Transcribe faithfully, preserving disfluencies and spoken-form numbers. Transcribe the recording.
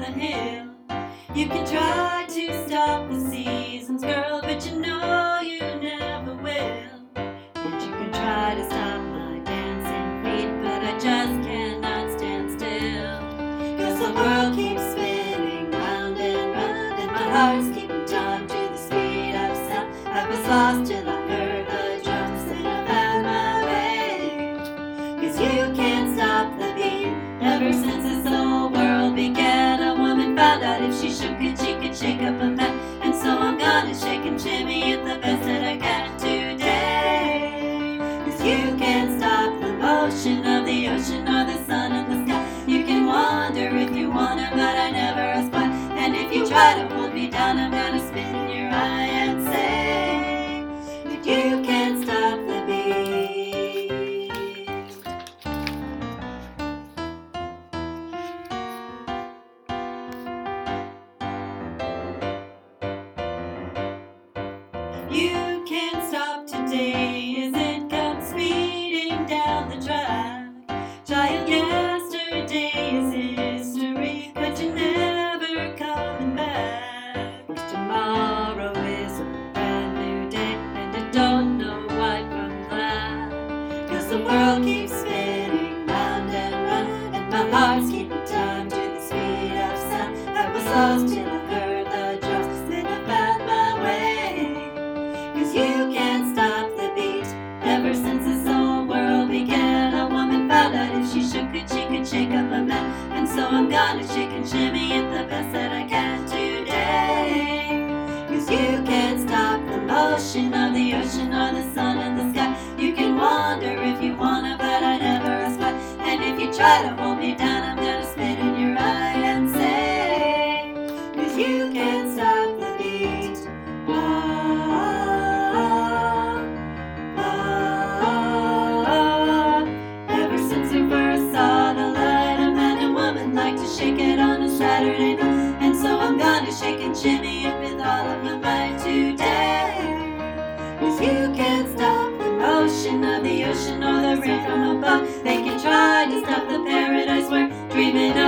the hill. You can try to stop the seasons, girl, but you know you never will. And you can try to stop my dancing feet, but I just cannot stand still. Cause the world keeps spinning round and round, and my heart's keeping time to the speed of sound. I was lost till I heard the drums, and I found my way. Cause you can't stop the beat. Ever since this whole world began, a woman found out if she shook it, she could shake up a man. And so I'm gonna shake and shimmy it the best that I can today. Cause you can't stop the motion of the ocean or the sun and the sky. You can wonder if you wanna, but I never ask why. And if you try to hold me down, I'm gonna spit in your eye and say that you can't stop the beat. You can't stop today as it comes speeding down the track. Child, yesterday is history, but you're never coming back. 'Cause tomorrow is a brand new day, and I don't know white from black. 'Cause the world keeps spinning round and round, and my heart's keeping time to the speed of sound. I was lost till I heard the drums, then I found my way. Cause you can't stop the beat. Ever since this whole world began, a woman found out if she shook it, she could shake up a man. And so I'm gonna shake and shimmy it the best that I can today. Cause you can't stop the motion of the ocean or the sun and the sky. You can wonder if you wanna, but I never ask why. And if you try to hold me down, I'm gonna spit in your eye and say, cause you can't stop the beat. Ah, ah, ah. Ever since we first saw the light, a man and woman like to shake it on a Saturday night. And so I'm gonna shake and shimmy it with all of my might today. Cause you can't stop the motion of the ocean or the rain from above. They can try to stop the paradise we're dreaming of.